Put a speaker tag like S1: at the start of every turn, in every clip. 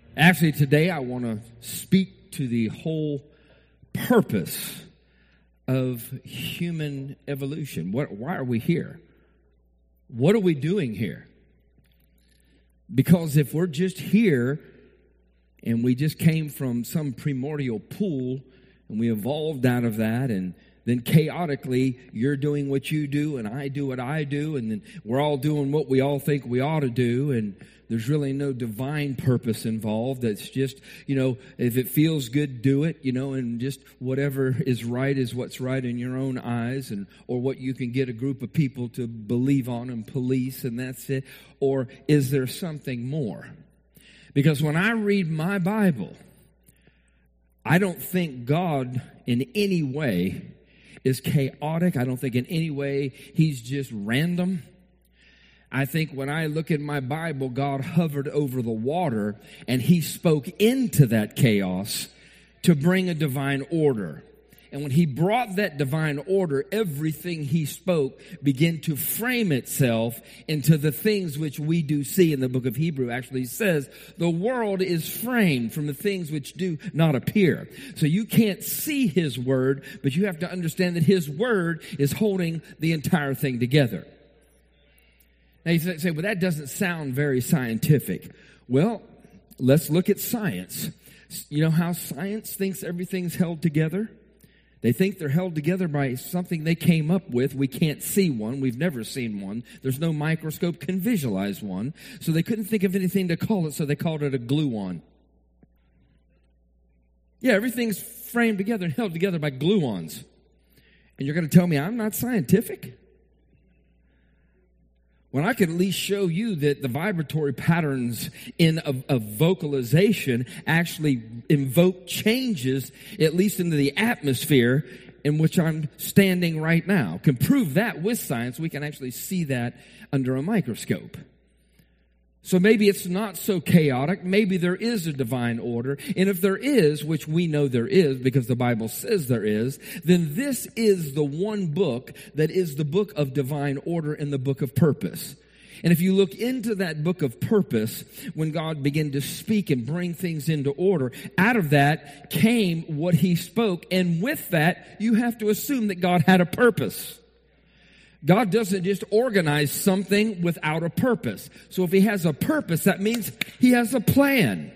S1: Actually, today I want to speak to the whole purpose of human evolution. Why are we here? What are we doing here? Because if we're just here and we just came from some primordial pool and we evolved out of that, and then chaotically you're doing what you do and I do what I do, and then we're all doing what we all think we ought to do, and there's really no divine purpose involved. It's just, if it feels good, do it, and just whatever is right is what's right in your own eyes, or what you can get a group of people to believe on and police, and that's it. Or is there something more? Because when I read my Bible, I don't think God in any way is chaotic. I don't think in any way he's just random. I think when I look at my Bible, God hovered over the water and he spoke into that chaos to bring a divine order. And when he brought that divine order, everything he spoke began to frame itself into the things which we do see. In the book of Hebrew actually says, the world is framed from the things which do not appear. So you can't see his word, but you have to understand that his word is holding the entire thing together. Now you say, well, that doesn't sound very scientific. Well, let's look at science. You know how science thinks everything's held together? They think they're held together by something they came up with. We can't see one. We've never seen one. There's no microscope can visualize one. So they couldn't think of anything to call it, so they called it a gluon. Yeah, everything's framed together and held together by gluons. And you're going to tell me I'm not scientific? When I could at least show you that the vibratory patterns in a vocalization actually invoke changes, at least into the atmosphere in which I'm standing right now. Can prove that with science. We can actually see that under a microscope. So maybe it's not so chaotic. Maybe there is a divine order. And if there is, which we know there is because the Bible says there is, then this is the one book that is the book of divine order and the book of purpose. And if you look into that book of purpose, when God began to speak and bring things into order, out of that came what he spoke. And with that, you have to assume that God had a purpose. God doesn't just organize something without a purpose. So if he has a purpose, that means he has a plan.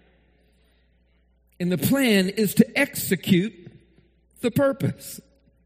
S1: And the plan is to execute the purpose.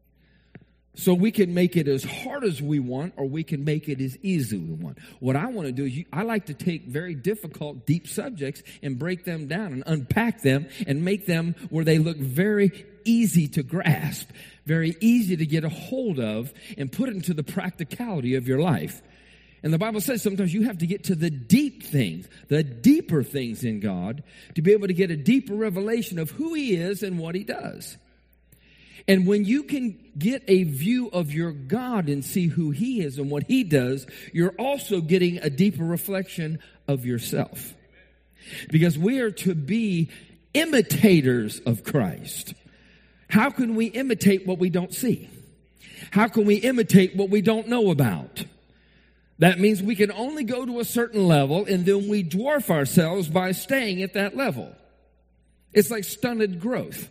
S1: So we can make it as hard as we want, or we can make it as easy as we want. What I want to do is I like to take very difficult, deep subjects and break them down and unpack them and make them where they look very easy to grasp, very easy to get a hold of, and put it into the practicality of your life. And the Bible says sometimes you have to get to the deep things, the deeper things in God, to be able to get a deeper revelation of who he is and what he does. And when you can get a view of your God and see who he is and what he does, you're also getting a deeper reflection of yourself. Because we are to be imitators of Christ. How can we imitate what we don't see? How can we imitate what we don't know about? That means we can only go to a certain level, and then we dwarf ourselves by staying at that level. It's like stunted growth.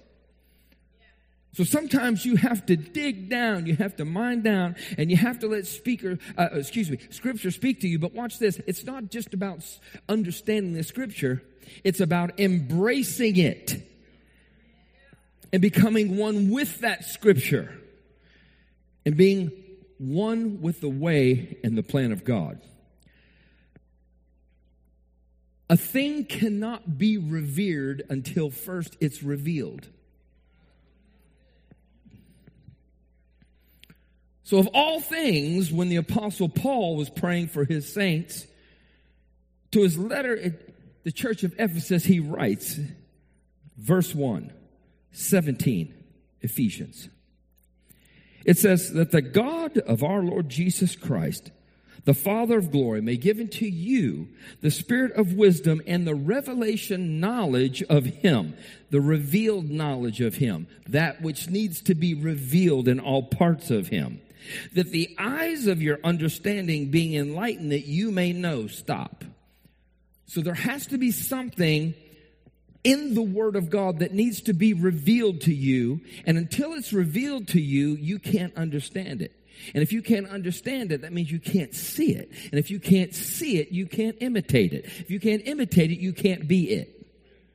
S1: So sometimes you have to dig down, you have to mine down, and you have to let Scripture speak to you. But watch this. It's not just about understanding the Scripture. It's about embracing it and becoming one with that Scripture and being one with the way and the plan of God. A thing cannot be revered until first it's revealed. So of all things, when the Apostle Paul was praying for his saints, to his letter at the church of Ephesus, he writes, verse 1, 17, Ephesians. It says that the God of our Lord Jesus Christ, the Father of glory, may give unto you the spirit of wisdom and the revelation knowledge of him, the revealed knowledge of him, that which needs to be revealed in all parts of him. That the eyes of your understanding being enlightened, that you may know. Stop. So there has to be something in the Word of God that needs to be revealed to you. And until it's revealed to you, you can't understand it. And if you can't understand it, that means you can't see it. And if you can't see it, you can't imitate it. If you can't imitate it, you can't be it.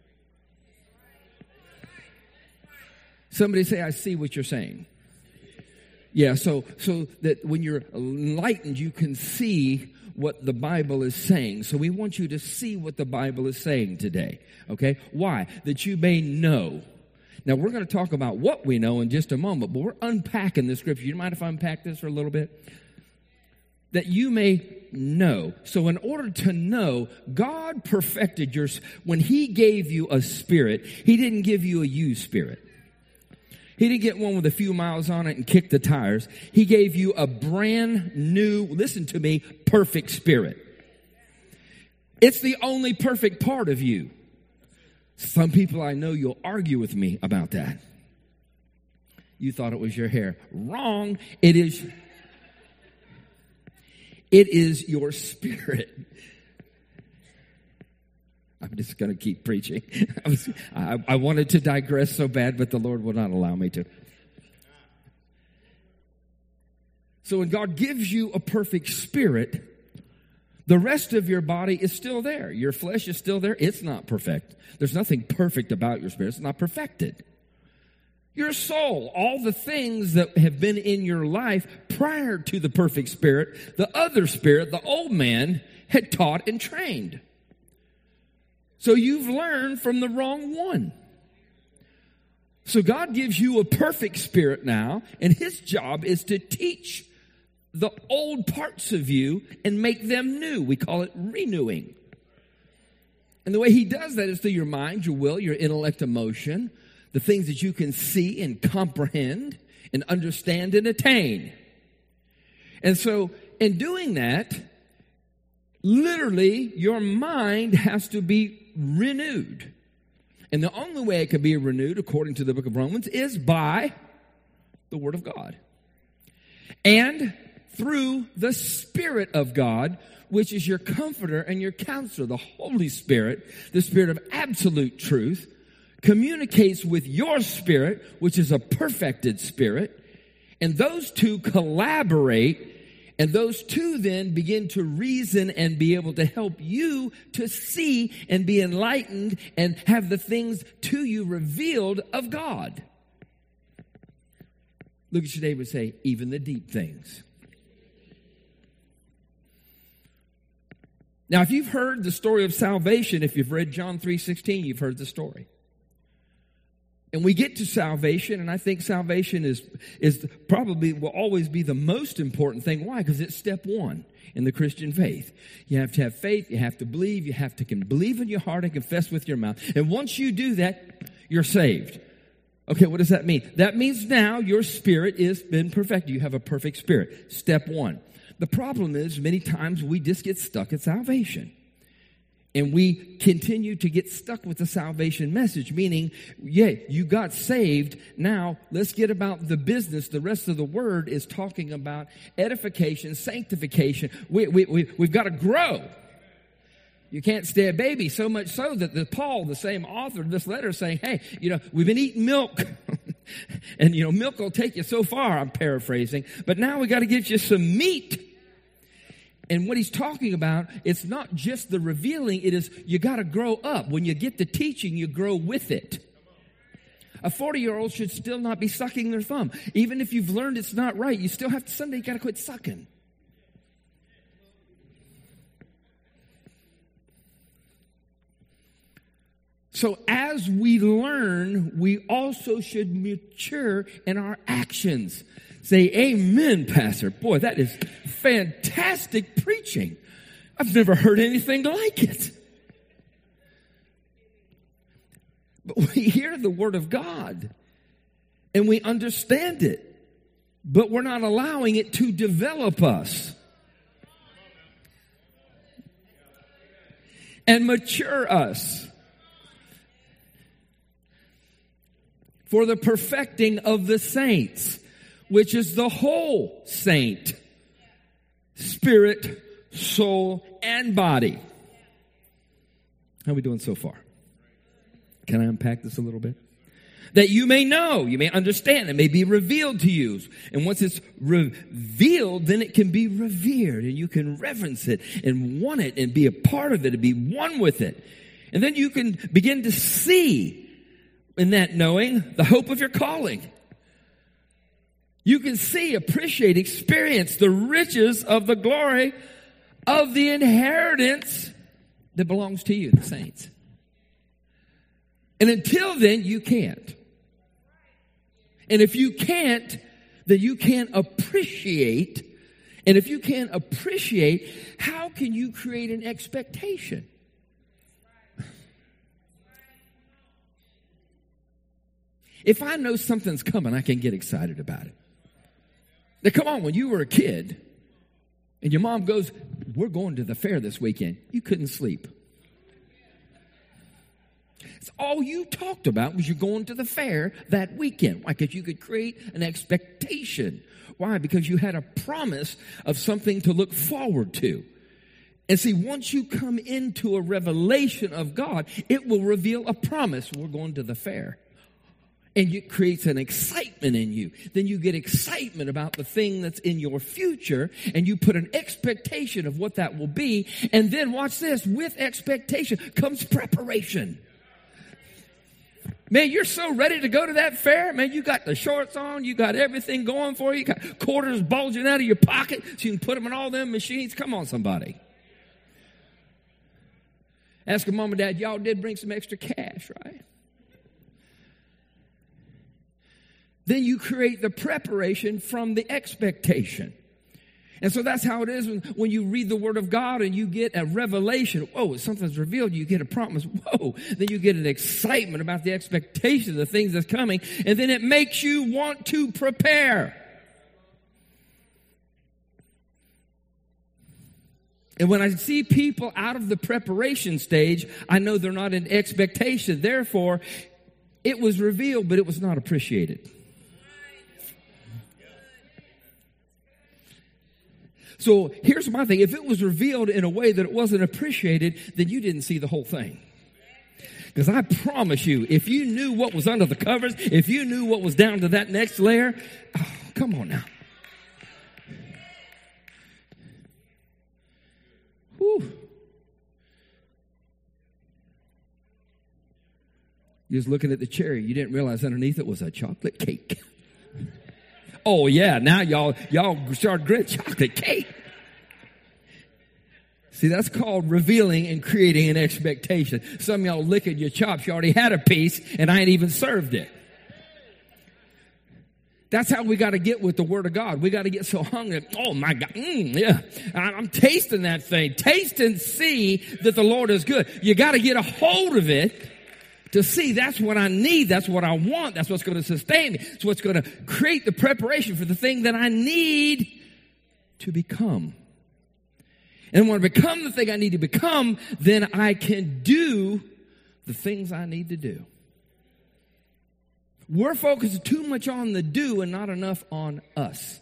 S1: Somebody say, I see what you're saying. Yeah, so that when you're enlightened, you can see what the Bible is saying. So we want you to see what the Bible is saying today. Okay? Why? That you may know. Now, we're going to talk about what we know in just a moment, but we're unpacking the scripture. You mind if I unpack this for a little bit? That you may know. So in order to know, God perfected when He gave you a spirit, He didn't give you a used spirit. He didn't get one with a few miles on it and kick the tires. He gave you a brand new, listen to me, perfect spirit. It's the only perfect part of you. Some people I know, you'll argue with me about that. You thought it was your hair. Wrong. It is your spirit. I'm just going to keep preaching. I wanted to digress so bad, but the Lord will not allow me to. So when God gives you a perfect spirit, the rest of your body is still there. Your flesh is still there. It's not perfect. There's nothing perfect about your spirit. It's not perfected. Your soul, all the things that have been in your life prior to the perfect spirit, the other spirit, the old man, had taught and trained. So you've learned from the wrong one. So God gives you a perfect spirit now, and His job is to teach the old parts of you and make them new. We call it renewing. And the way He does that is through your mind, your will, your intellect, emotion, the things that you can see and comprehend and understand and attain. And so in doing that, literally your mind has to be renewed. And the only way it can be renewed, according to the book of Romans, is by the Word of God. And through the Spirit of God, which is your comforter and your counselor, the Holy Spirit, the Spirit of absolute truth, communicates with your spirit, which is a perfected spirit, and those two collaborate, and those two then begin to reason and be able to help you to see and be enlightened and have the things to you revealed of God. Look at your neighbor and say, even the deep things. Now, if you've heard the story of salvation, if you've read John 3:16, you've heard the story. And we get to salvation, and I think salvation is probably will always be the most important thing. Why? Because it's step one in the Christian faith. You have to have faith, you have to believe, you have to believe in your heart and confess with your mouth. And once you do that, you're saved. Okay, what does that mean? That means now your spirit has been perfected. You have a perfect spirit. Step one. The problem is many times we just get stuck at salvation. And we continue to get stuck with the salvation message, meaning, yeah, you got saved. Now, let's get about the business. The rest of the word is talking about edification, sanctification. We've got to grow. You can't stay a baby, so much so that Paul, the same author of this letter, is saying, hey, we've been eating milk. And, milk will take you so far, I'm paraphrasing. But now we got to get you some meat. And what he's talking about, it's not just the revealing, it is you got to grow up. When you get the teaching, you grow with it. A 40-year-old should still not be sucking their thumb. Even if you've learned it's not right, you still have to, someday you got to quit sucking. So as we learn, we also should mature in our actions. Say, amen, Pastor. Boy, that is fantastic preaching. I've never heard anything like it. But we hear the Word of God and we understand it, but we're not allowing it to develop us and mature us for the perfecting of the saints, which is the whole saint, spirit, soul, and body. How are we doing so far? Can I unpack this a little bit? That you may know, you may understand, it may be revealed to you. And once it's revealed, then it can be revered, and you can reverence it and want it and be a part of it and be one with it. And then you can begin to see in that knowing the hope of your calling. You can see, appreciate, experience the riches of the glory of the inheritance that belongs to you, the saints. And until then, you can't. And if you can't, then you can't appreciate. And if you can't appreciate, how can you create an expectation? If I know something's coming, I can get excited about it. Now, come on, when you were a kid and your mom goes, we're going to the fair this weekend, you couldn't sleep. It's all you talked about was you're going to the fair that weekend. Why? Because you could create an expectation. Why? Because you had a promise of something to look forward to. And see, once you come into a revelation of God, it will reveal a promise. We're going to the fair. And it creates an excitement in you. Then you get excitement about the thing that's in your future, and you put an expectation of what that will be. And then watch this, with expectation comes preparation. Man, you're so ready to go to that fair. Man, you got the shorts on. You got everything going for you. You got quarters bulging out of your pocket so you can put them in all them machines. Come on, somebody. Ask your mom and dad, y'all did bring some extra cash, right? Then you create the preparation from the expectation. And so that's how it is when you read the Word of God and you get a revelation. Whoa, something's revealed. You get a promise. Whoa. Then you get an excitement about the expectation of the things that's coming. And then it makes you want to prepare. And when I see people out of the preparation stage, I know they're not in expectation. Therefore, it was revealed, but it was not appreciated. So here's my thing. If it was revealed in a way that it wasn't appreciated, then you didn't see the whole thing. Because I promise you, if you knew what was under the covers, if you knew what was down to that next layer, oh, come on now. Whew. You was looking at the cherry. You didn't realize underneath it was a chocolate cake. Oh, yeah, now y'all start grilling chocolate cake. See, that's called revealing and creating an expectation. Some of y'all licking your chops. You already had a piece, and I ain't even served it. That's how we got to get with the Word of God. We got to get so hungry. Oh, my God. Yeah, I'm tasting that thing. Taste and see that the Lord is good. You got to get a hold of it. To see, that's what I need, that's what I want, that's what's going to sustain me. It's what's going to create the preparation for the thing that I need to become. And when I become the thing I need to become, then I can do the things I need to do. We're focused too much on the do and not enough on us.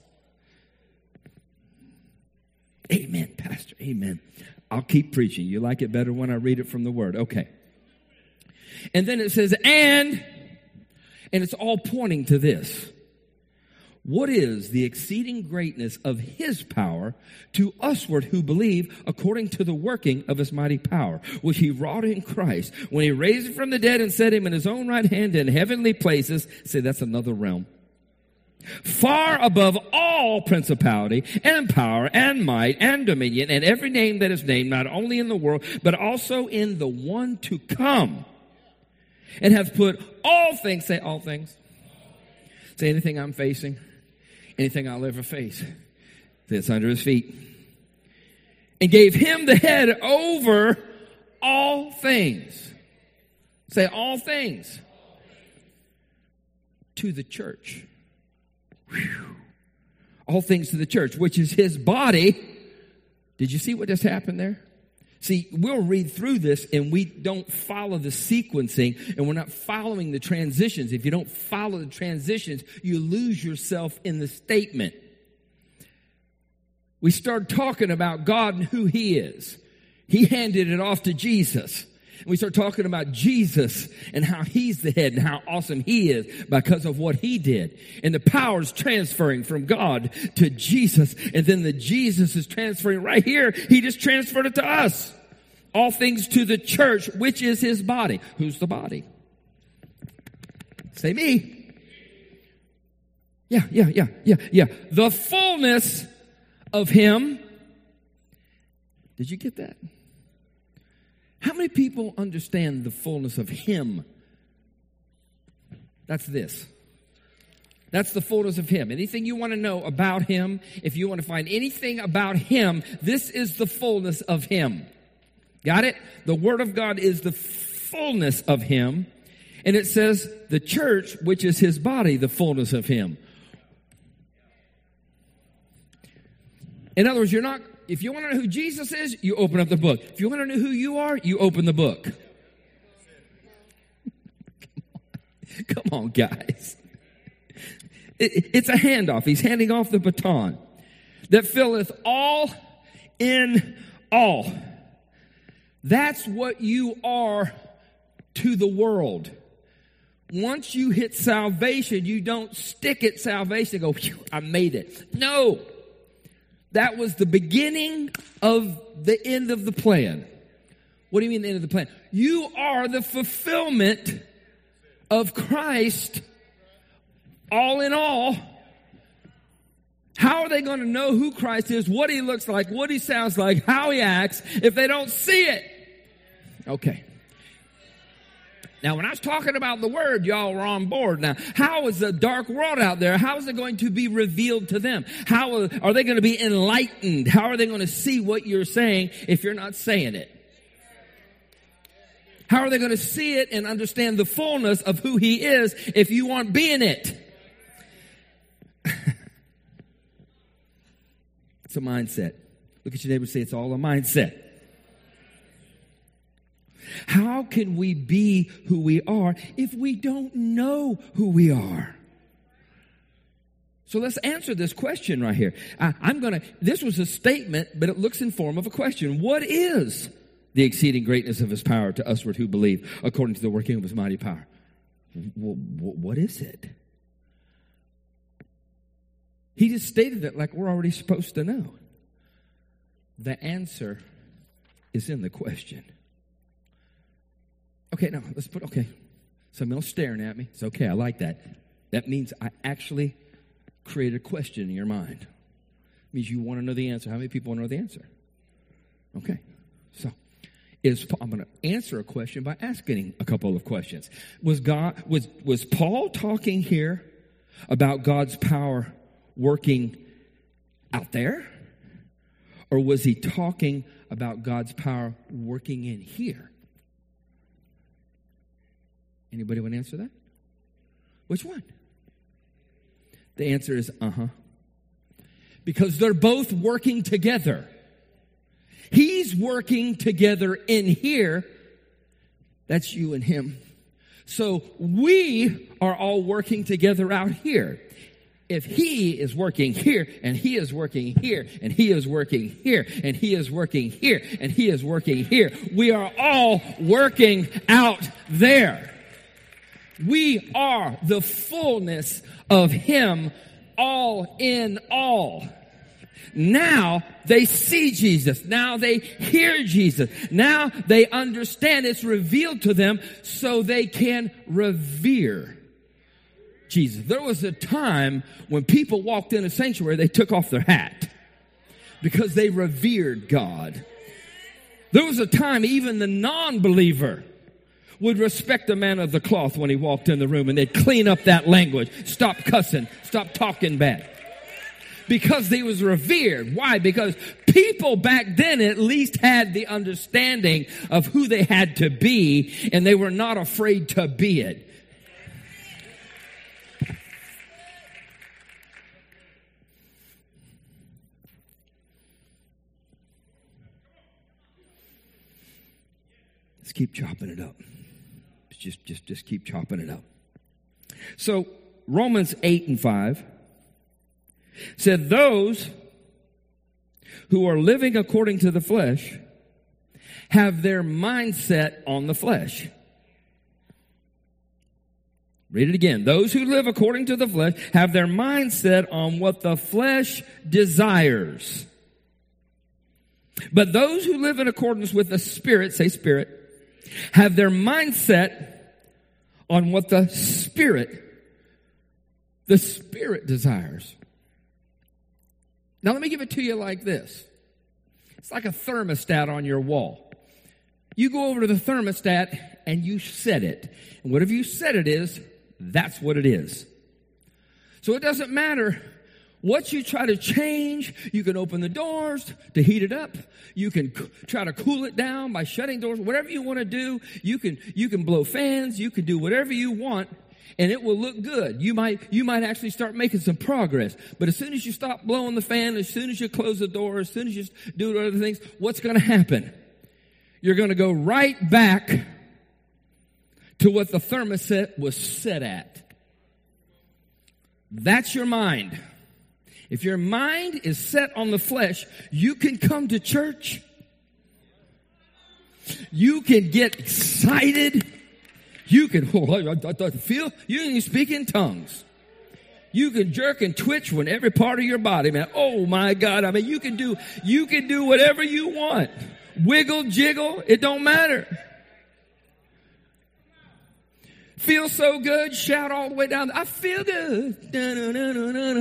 S1: Amen, Pastor, amen. I'll keep preaching. You like it better when I read it from the Word. Okay. And then it says, and it's all pointing to this. What is the exceeding greatness of His power to usward who believe according to the working of His mighty power, which He wrought in Christ when He raised Him from the dead and set Him in His own right hand in heavenly places. Say, that's another realm. Far above all principality and power and might and dominion and every name that is named, not only in the world, but also in the one to come. And hath put all things, say all things. Say anything I'm facing, anything I'll ever face. Say it's under His feet. And gave Him the head over all things. Say all things. To the church. Whew. All things to the church, which is His body. Did you see what just happened there? See, we'll read through this and we don't follow the sequencing and we're not following the transitions. If you don't follow the transitions, you lose yourself in the statement. We start talking about God and who He is. He handed it off to Jesus. And we start talking about Jesus and how he's the head and how awesome he is because of what he did. And the power's transferring from God to Jesus. And then the Jesus is transferring right here. He just transferred it to us. All things to the church, which is his body. Who's the body? Say me. Yeah. The fullness of him. Did you get that? How many people understand the fullness of him? That's this. That's the fullness of him. Anything you want to know about him, if you want to find anything about him, this is the fullness of him. Got it? The Word of God is the fullness of him. And it says the church, which is his body, the fullness of him. In other words, if you want to know who Jesus is, you open up the book. If you want to know who you are, you open the book. Come on, guys. It's a handoff. He's handing off the baton. That filleth all in all. That's what you are to the world. Once you hit salvation, you don't stick at salvation and go, I made it. No. That was the beginning of the end of the plan. What do you mean the end of the plan? You are the fulfillment of Christ all in all. How are they going to know who Christ is, what he looks like, what he sounds like, how he acts, if they don't see it? Okay. Now, when I was talking about the Word, y'all were on board. Now, how is the dark world out there? How is it going to be revealed to them? How are they going to be enlightened? How are they going to see what you're saying if you're not saying it? How are they going to see it and understand the fullness of who he is if you aren't being it? It's a mindset. Look at your neighbor and say, it's all a mindset. How can we be who we are if we don't know who we are? So let's answer this question right here. This was a statement, but it looks in form of a question. What is the exceeding greatness of his power to usward who believe according to the working of his mighty power? What is it? He just stated it like we're already supposed to know. The answer is in the question. Okay, now let's some of y'all staring at me. It's okay, I like that. That means I actually created a question in your mind. It means you want to know the answer. How many people want to know the answer? Okay, so I'm going to answer a question by asking a couple of questions. Was Paul talking here about God's power working out there? Or was he talking about God's power working in here? Anybody want to answer that? Which one? The answer is because they're both working together. He's working together in here. That's you and him. So we are all working together out here. If he is working here, and he is working here, and he is working here, and he is working here, and he is working here, we are all working out there. We are the fullness of him, all in all. Now they see Jesus. Now they hear Jesus. Now they understand it's revealed to them so they can revere Jesus. There was a time when people walked in a sanctuary, they took off their hat because they revered God. There was a time even the non-believer would respect the man of the cloth when he walked in the room, and they'd clean up that language, stop cussing, stop talking bad. Because he was revered. Why? Because people back then at least had the understanding of who they had to be, and they were not afraid to be it. Let's keep chopping it up. Just keep chopping it up. So Romans 8:5 said, those who are living according to the flesh have their mindset on the flesh. Read it again. Those who live according to the flesh have their mindset on what the flesh desires. But those who live in accordance with the Spirit, say Spirit, have their mindset on what the Spirit desires. Now let me give it to you like this. It's like a thermostat on your wall. You go over to the thermostat and you set it. And whatever you set it is, that's what it is. So it doesn't matter what you try to change. You can open the doors to heat it up. You can try to cool it down by shutting doors. Whatever you want to do, you can blow fans. You can do whatever you want, and it will look good. You might actually start making some progress. But as soon as you stop blowing the fan, as soon as you close the door, as soon as you do other things, what's going to happen? You're going to go right back to what the thermostat was set at. That's your mind. If your mind is set on the flesh, you can come to church. You can get excited. You can feel. You can speak in tongues. You can jerk and twitch when every part of your body, man. Oh my God! I mean, you can do whatever you want. Wiggle, jiggle. It don't matter. Feel so good. Shout all the way down. I feel good. Da-na-na-na-na.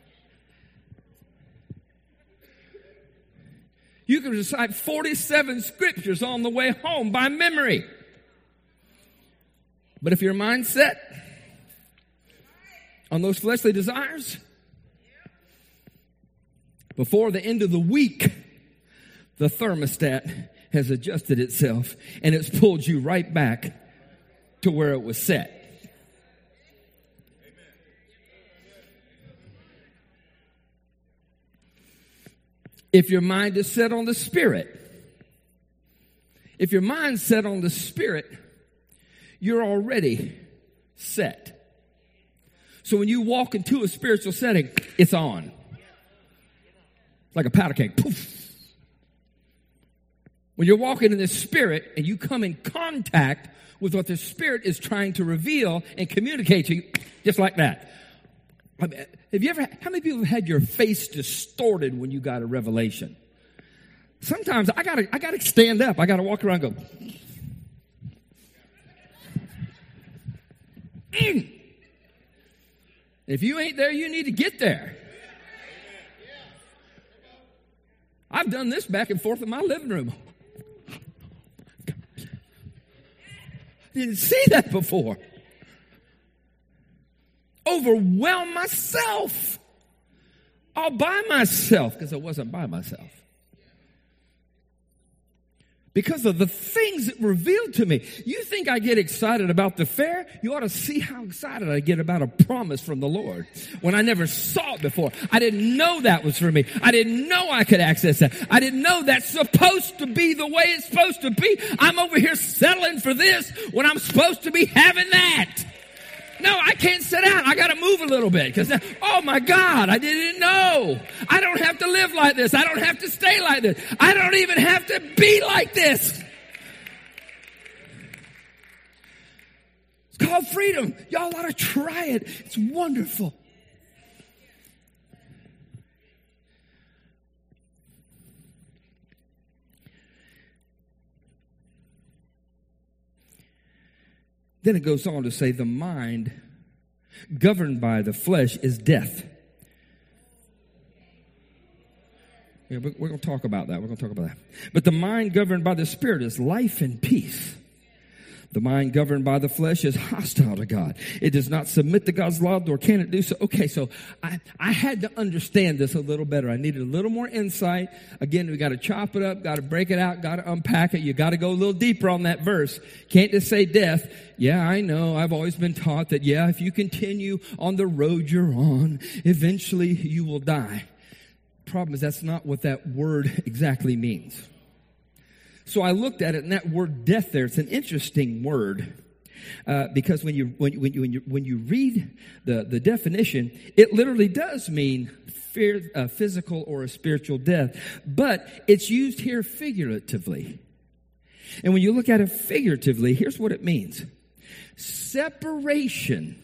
S1: You can recite 47 scriptures on the way home by memory. But if your mind's set on those fleshly desires, before the end of the week, the thermostat has adjusted itself and it's pulled you right back to where it was set. If your mind is set on the Spirit, if your mind's set on the Spirit, you're already set. So when you walk into a spiritual setting, it's on. It's like a powder keg. Poof. When you're walking in the Spirit and you come in contact with what the Spirit is trying to reveal and communicate to you, just like that. How many people have had your face distorted when you got a revelation? Sometimes I gotta stand up. I gotta walk around and go. If you ain't there, you need to get there. I've done this back and forth in my living room. I didn't see that before. Overwhelm myself all by myself because I wasn't by myself. Because of the things that revealed to me. You think I get excited about the fair? You ought to see how excited I get about a promise from the Lord when I never saw it before. I didn't know that was for me. I didn't know I could access that. I didn't know that's supposed to be the way it's supposed to be. I'm over here settling for this when I'm supposed to be having that. No, I can't sit down. I got to move a little bit because, oh my God, I didn't know. I don't have to live like this. I don't have to stay like this. I don't even have to be like this. It's called freedom. Y'all ought to try it. It's wonderful. Then it goes on to say the mind governed by the flesh is death. Yeah, we're going to talk about that. But the mind governed by the Spirit is life and peace. The mind governed by the flesh is hostile to God. It does not submit to God's law, nor can it do so. Okay, so I had to understand this a little better. I needed a little more insight. Again, we got to chop it up, got to break it out, got to unpack it. You got to go a little deeper on that verse. Can't just say death. Yeah, I know. I've always been taught that, yeah, if you continue on the road you're on, eventually you will die. Problem is that's not what that word exactly means. So I looked at it, and that word death there, it's an interesting word. Because when you read the definition, it literally does mean physical or a spiritual death, but it's used here figuratively. And when you look at it figuratively, here's what it means. Separation.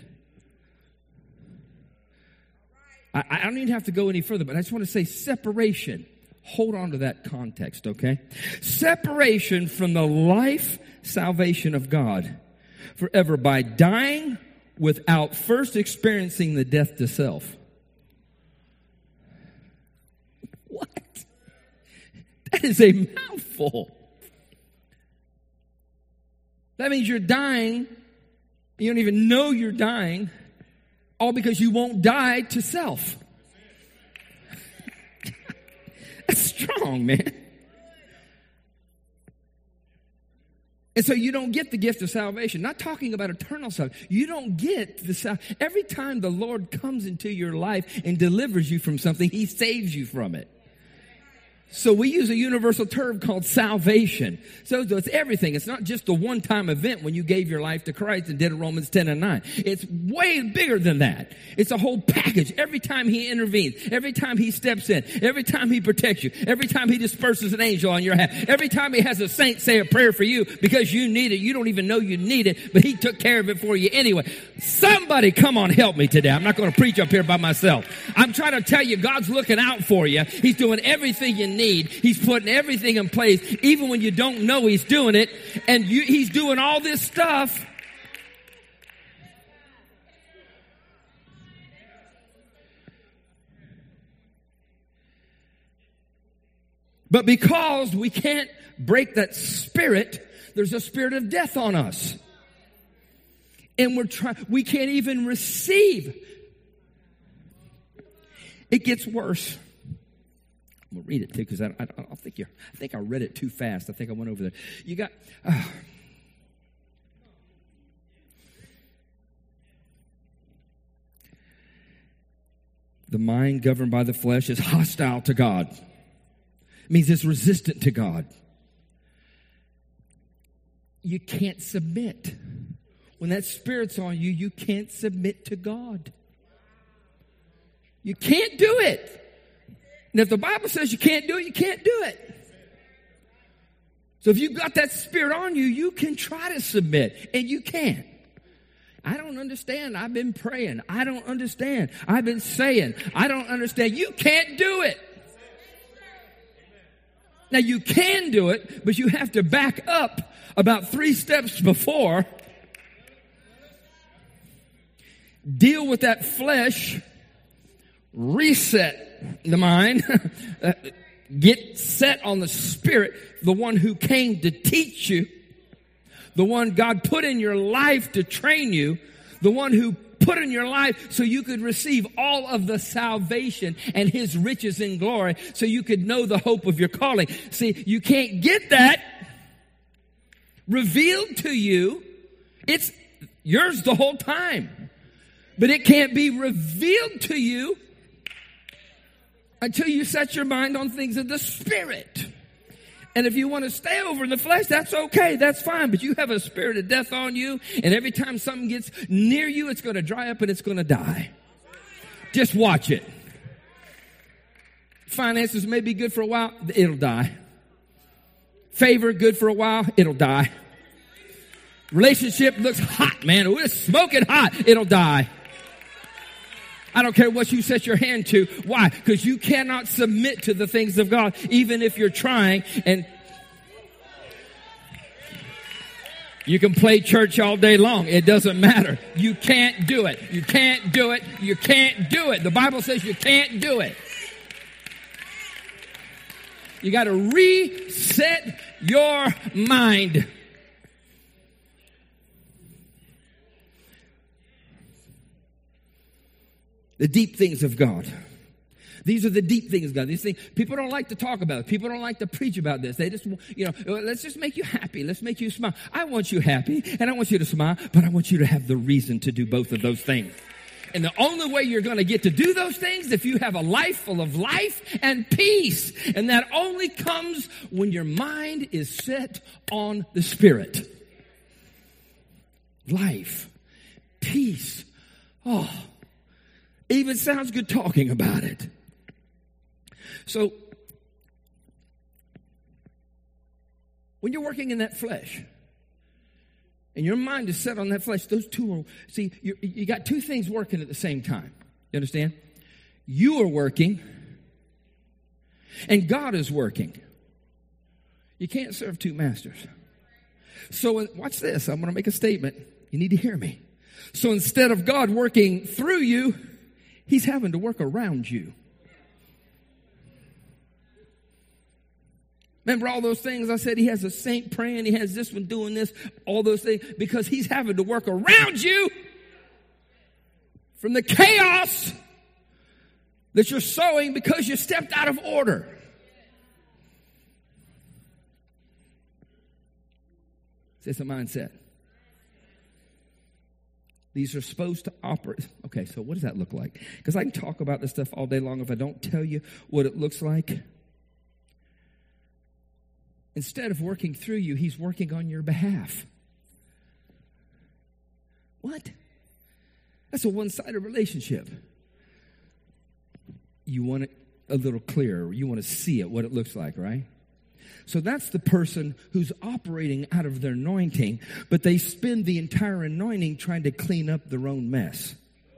S1: I don't even have to go any further, but I just want to say separation. Hold on to that context, okay? Separation from the life salvation of God forever by dying without first experiencing the death to self. What? That is a mouthful. That means you're dying. You don't even know you're dying, all because you won't die to self. That's strong, man. And so you don't get the gift of salvation. Not talking about eternal salvation. You don't get the every time the Lord comes into your life and delivers you from something, He saves you from it. So we use a universal term called salvation. So it's everything. It's not just a one-time event when you gave your life to Christ and did Romans 10 and 9. It's way bigger than that. It's a whole package. Every time He intervenes, every time He steps in, every time He protects you, every time He disperses an angel on your behalf, every time He has a saint say a prayer for you because you need it. You don't even know you need it, but He took care of it for you anyway. Somebody come on, help me today. I'm not going to preach up here by myself. I'm trying to tell you, God's looking out for you. He's doing everything you need. He's putting everything in place, even when you don't know He's doing it. And He's doing all this stuff. But because we can't break that spirit, there's a spirit of death on us. And we can't even receive. It gets worse. I'm going to read it too, because I think I read it too fast. I think I went over there. You got, the mind governed by the flesh is hostile to God. It means it's resistant to God. You can't submit. When that spirit's on you, you can't submit to God. You can't do it. And if the Bible says you can't do it, you can't do it. So if you've got that spirit on you, you can try to submit, and you can't. I don't understand. I've been praying. I don't understand. I've been saying. I don't understand. You can't do it. Now, you can do it, but you have to back up about 3 steps before. Deal with that flesh. Reset the mind. Get set on the Spirit, the one who came to teach you, the one God put in your life to train you, the one who put in your life so you could receive all of the salvation and His riches in glory, so you could know the hope of your calling. See, you can't get that revealed to you. It's yours the whole time. But it can't be revealed to you until you set your mind on things of the Spirit. And if you want to stay over in the flesh, that's okay. That's fine. But you have a spirit of death on you. And every time something gets near you, it's going to dry up and it's going to die. Just watch it. Finances may be good for a while. It'll die. Favor, good for a while. It'll die. Relationship looks hot, man. It's smoking hot. It'll die. I don't care what you set your hand to. Why? Because you cannot submit to the things of God, even if you're trying. And you can play church all day long. It doesn't matter. You can't do it. You can't do it. You can't do it. The Bible says you can't do it. You got to reset your mind. The deep things of God. These are the deep things of God. These things, people don't like to talk about it. People don't like to preach about this. They just, let's just make you happy. Let's make you smile. I want you happy and I want you to smile, but I want you to have the reason to do both of those things. And the only way you're going to get to do those things is if you have a life full of life and peace. And that only comes when your mind is set on the Spirit. Life, peace. Oh, even sounds good talking about it. So, when when you're working in that flesh, and your mind is set on that flesh, those two are, see, you got two things working at the same time. You understand? You are working, and God is working. You can't serve two masters. So watch this. I'm going to make a statement. You need to hear me. So instead of God working through you, he's having to work around you. Remember all those things I said? He has a saint praying. He has this one doing this, all those things, because he's having to work around you from the chaos that you're sowing because you stepped out of order. It's a mindset. These are supposed to operate. Okay, so what does that look like? Because I can talk about this stuff all day long if I don't tell you what it looks like. Instead of working through you, he's working on your behalf. What? That's a one-sided relationship. You want it a little clearer. You want to see it, what it looks like, right? So that's the person who's operating out of their anointing, but they spend the entire anointing trying to clean up their own mess.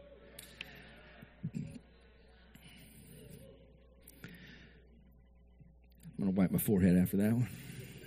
S1: I'm going to wipe my forehead after that one.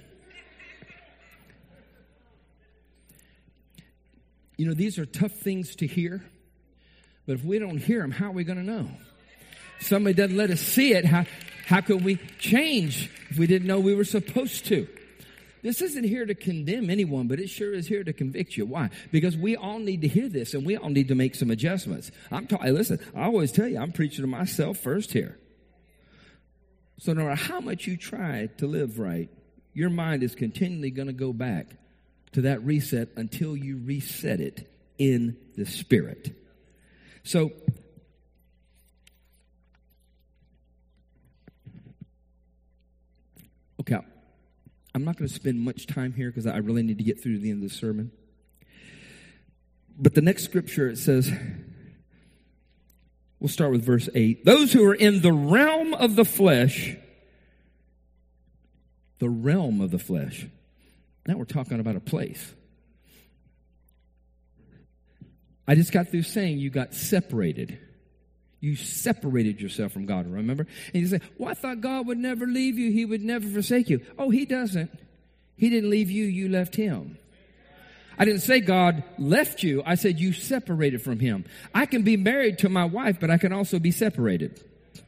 S1: You know, these are tough things to hear, but if we don't hear them, how are we going to know? If somebody doesn't let us see it, how could we change if we didn't know we were supposed to? This isn't here to condemn anyone, but it sure is here to convict you. Why? Because we all need to hear this, and we all need to make some adjustments. Listen, I always tell you, I'm preaching to myself first here. So no matter how much you try to live right, your mind is continually going to go back to that reset until you reset it in the Spirit. So, okay, I'm not going to spend much time here because I really need to get through to the end of the sermon. But the next scripture, it says, we'll start with verse 8. Those who are in the realm of the flesh, the realm of the flesh. Now we're talking about a place. I just got through saying you got separated. You separated yourself from God, remember? And you say, well, I thought God would never leave you. He would never forsake you. Oh, he doesn't. He didn't leave you. You left him. I didn't say God left you. I said you separated from him. I can be married to my wife, but I can also be separated.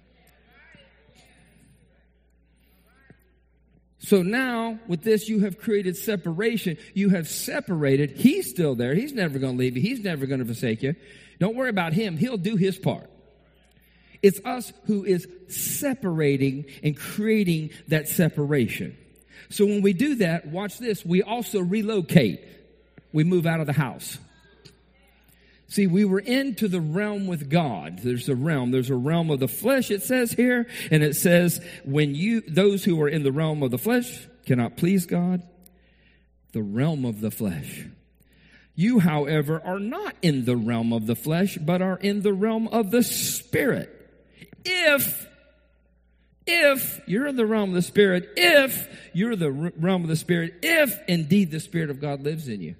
S1: So now, with this, you have created separation. You have separated. He's still there. He's never going to leave you. He's never going to forsake you. Don't worry about him. He'll do his part. It's us who is separating and creating that separation. So when we do that, watch this, we also relocate. We move out of the house. See, we were into the realm with God. There's a realm of the flesh, it says here. And it says, those who are in the realm of the flesh cannot please God. The realm of the flesh. You, however, are not in the realm of the flesh, but are in the realm of the Spirit. If you're in the realm of the Spirit, if you're the realm of the Spirit, if indeed the Spirit of God lives in you.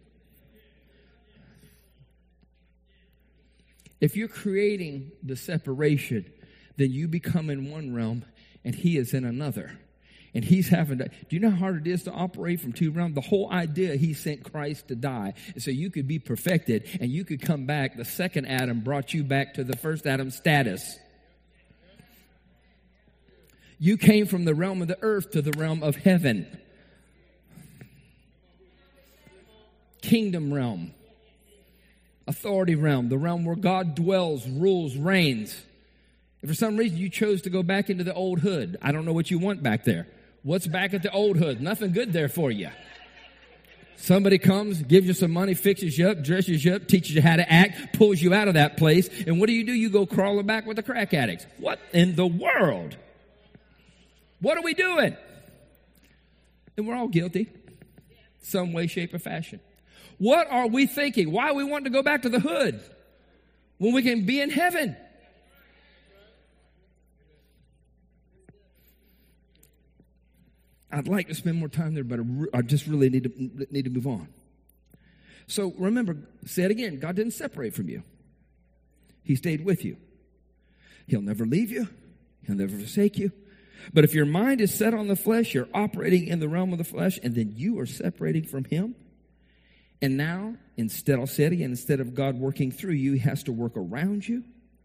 S1: If you're creating the separation, then you become in one realm and he is in another. And he's having to, do you know how hard it is to operate from two realms? The whole idea, he sent Christ to die. So you could be perfected and you could come back. The second Adam brought you back to the first Adam status. You came from the realm of the earth to the realm of heaven. Kingdom realm. Authority realm, the realm where God dwells, rules, reigns. If for some reason you chose to go back into the old hood, I don't know what you want back there. What's back at the old hood? Nothing good there for you. Somebody comes, gives you some money, fixes you up, dresses you up, teaches you how to act, pulls you out of that place. And what do? You go crawling back with the crack addicts. What in the world? What are we doing? And we're all guilty. Some way, shape, or fashion. What are we thinking? Why are we wanting to go back to the hood when we can be in heaven? I'd like to spend more time there, but I just really need to move on. So remember, say it again, God didn't separate from you. He stayed with you. He'll never leave you. He'll never forsake you. But if your mind is set on the flesh, you're operating in the realm of the flesh, and then you are separating from him. And now, I'll say it again, instead of God working through you, he has to work around you.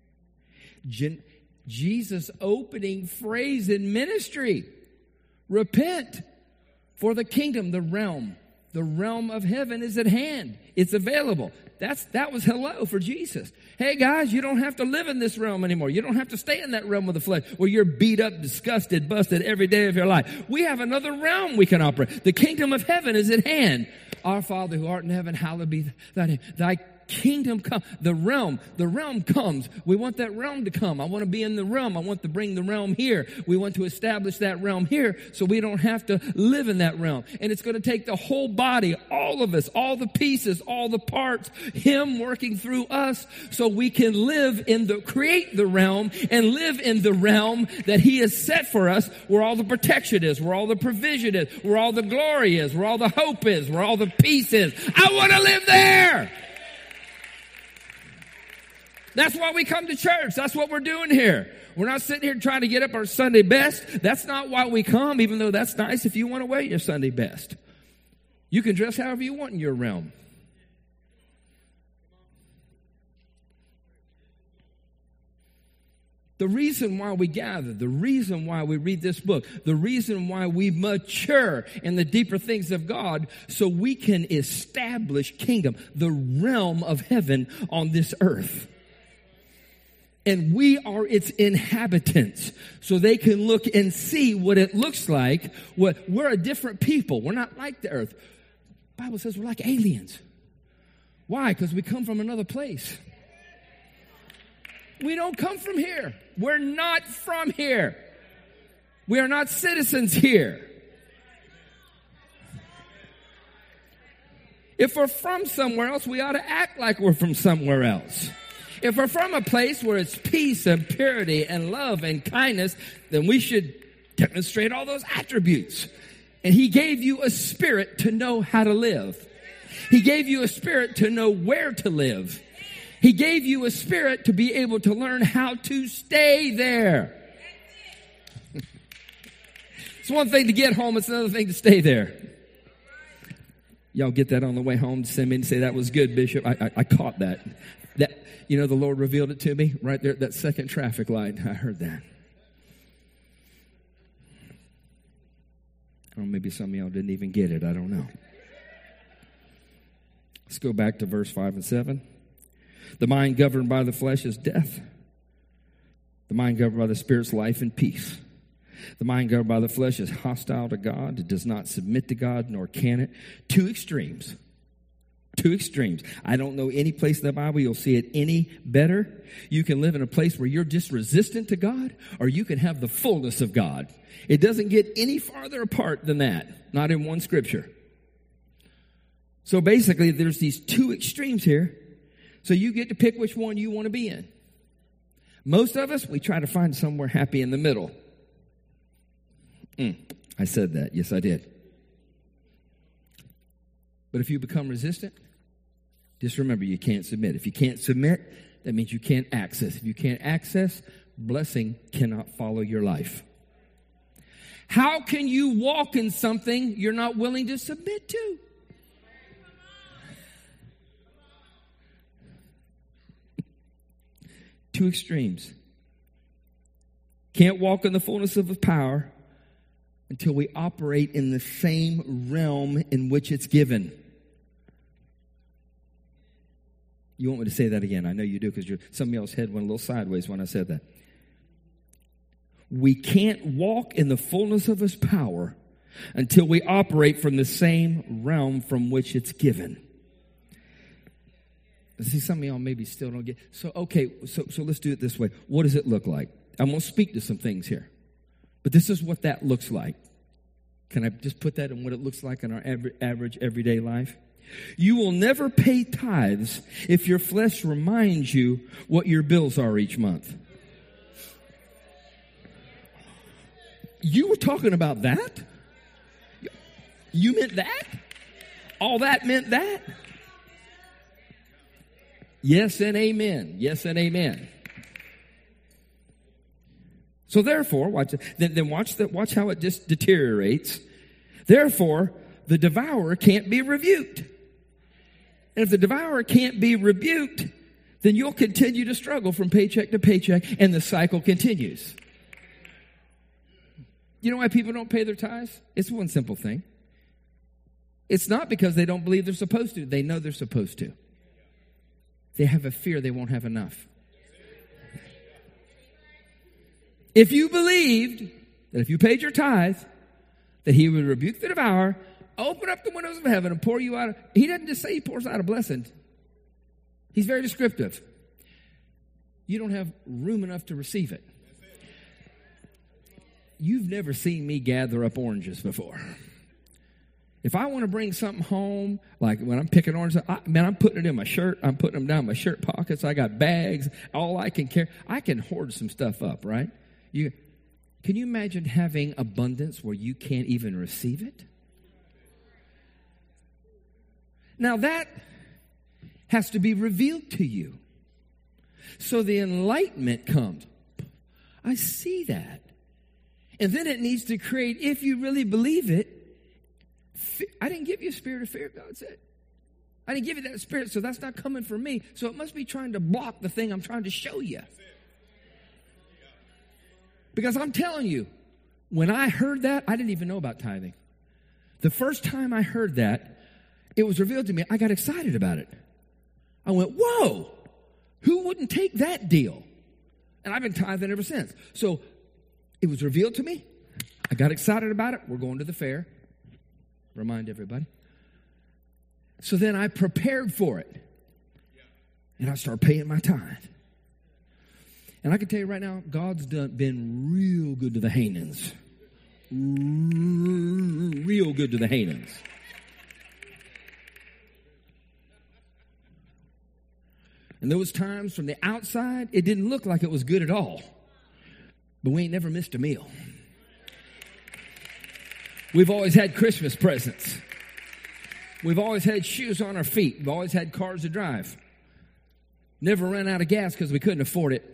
S1: Jesus' opening phrase in ministry, repent, for the kingdom, the realm of heaven is at hand. It's available. That was hello for Jesus. Hey guys, you don't have to live in this realm anymore. You don't have to stay in that realm of the flesh where you're beat up, disgusted, busted every day of your life. We have another realm we can operate. The kingdom of heaven is at hand. Our Father who art in heaven, hallowed be thy name. Thy kingdom come. The realm comes. We want that realm to come. I want to be in the realm. I want to bring the realm here. We want to establish that realm here so we don't have to live in that realm. And it's going to take the whole body, all of us, all the pieces, all the parts, him working through us so we can create the realm and live in the realm that he has set for us, where all the protection is, where all the provision is, where all the glory is, where all the hope is, where all the peace is. I want to live there. That's why we come to church. That's what we're doing here. We're not sitting here trying to get up our Sunday best. That's not why we come, even though that's nice if you want to wear your Sunday best. You can dress however you want in your realm. The reason why we gather, the reason why we read this book, the reason why we mature in the deeper things of God, so we can establish kingdom, the realm of heaven on this earth. And we are its inhabitants, so they can look and see what it looks like. We're a different people. We're not like the earth. The Bible says we're like aliens. Why? Because we come from another place. We don't come from here. We're not from here. We are not citizens here. If we're from somewhere else, we ought to act like we're from somewhere else. If we're from a place where it's peace and purity and love and kindness, then we should demonstrate all those attributes. And he gave you a spirit to know how to live. He gave you a spirit to know where to live. He gave you a spirit to be able to learn how to stay there. It's one thing to get home. It's another thing to stay there. Y'all get that on the way home to send me and say, that was good, Bishop. I caught that. The Lord revealed it to me right there at that second traffic light. I heard that. Or maybe some of y'all didn't even get it. I don't know. Let's go back to verse 5 and 7. The mind governed by the flesh is death. The mind governed by the Spirit's life and peace. The mind governed by the flesh is hostile to God. It does not submit to God, nor can it. Two extremes. I don't know any place in the Bible you'll see it any better. You can live in a place where you're just resistant to God, or you can have the fullness of God. It doesn't get any farther apart than that. Not in one scripture. So basically, there's these two extremes here. So you get to pick which one you want to be in. Most of us, we try to find somewhere happy in the middle. I said that. Yes, I did. But if you become resistant, just remember you can't submit. If you can't submit, that means you can't access. If you can't access, blessing cannot follow your life. How can you walk in something you're not willing to submit to? Two extremes. Can't walk in the fullness of His power until we operate in the same realm in which it's given. You want me to say that again? I know you do, because some of y'all's head went a little sideways when I said that. We can't walk in the fullness of His power until we operate from the same realm from which it's given. See, some of y'all maybe still don't get. So let's do it this way. What does it look like? I'm going to speak to some things here. But this is what that looks like. Can I just put that in what it looks like in our average everyday life? You will never pay tithes if your flesh reminds you what your bills are each month. You were talking about that? You meant that? All that meant that? Yes and amen. Yes and amen. So therefore, watch it. Then watch how it just deteriorates. Therefore, the devourer can't be rebuked. And if the devourer can't be rebuked, then you'll continue to struggle from paycheck to paycheck, and the cycle continues. You know why people don't pay their tithes? It's one simple thing. It's not because they don't believe they're supposed to. They know they're supposed to. They have a fear they won't have enough. If you believed that if you paid your tithe, that he would rebuke the devourer, open up the windows of heaven and pour you out. He doesn't just say he pours out a blessing. He's very descriptive. You don't have room enough to receive it. You've never seen me gather up oranges before. If I want to bring something home, like when I'm picking oranges, I'm putting it in my shirt. I'm putting them down my shirt pockets. I got bags. All I can carry. I can hoard some stuff up, right? Can you imagine having abundance where you can't even receive it? Now that has to be revealed to you. So the enlightenment comes. I see that. And then it needs to create, if you really believe it, I didn't give you a spirit of fear, God said. I didn't give you that spirit, so that's not coming from me. So it must be trying to block the thing I'm trying to show you. Because I'm telling you, when I heard that, I didn't even know about tithing. The first time I heard that, it was revealed to me. I got excited about it. I went, whoa, who wouldn't take that deal? And I've been tithing ever since. So it was revealed to me. I got excited about it. We're going to the fair. Remind everybody. So then I prepared for it. And I started paying my tithe. And I can tell you right now, God's been real good to the Hanans. Real good to the Hanans. And there was times from the outside, it didn't look like it was good at all. But we ain't never missed a meal. We've always had Christmas presents. We've always had shoes on our feet. We've always had cars to drive. Never ran out of gas because we couldn't afford it.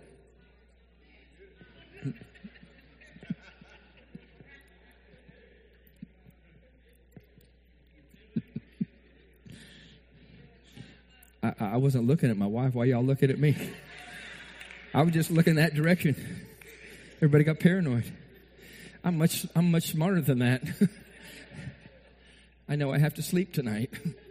S1: I wasn't looking at my wife. Why y'all looking at me? I was just looking that direction. Everybody got paranoid. I'm much smarter than that. I know I have to sleep tonight.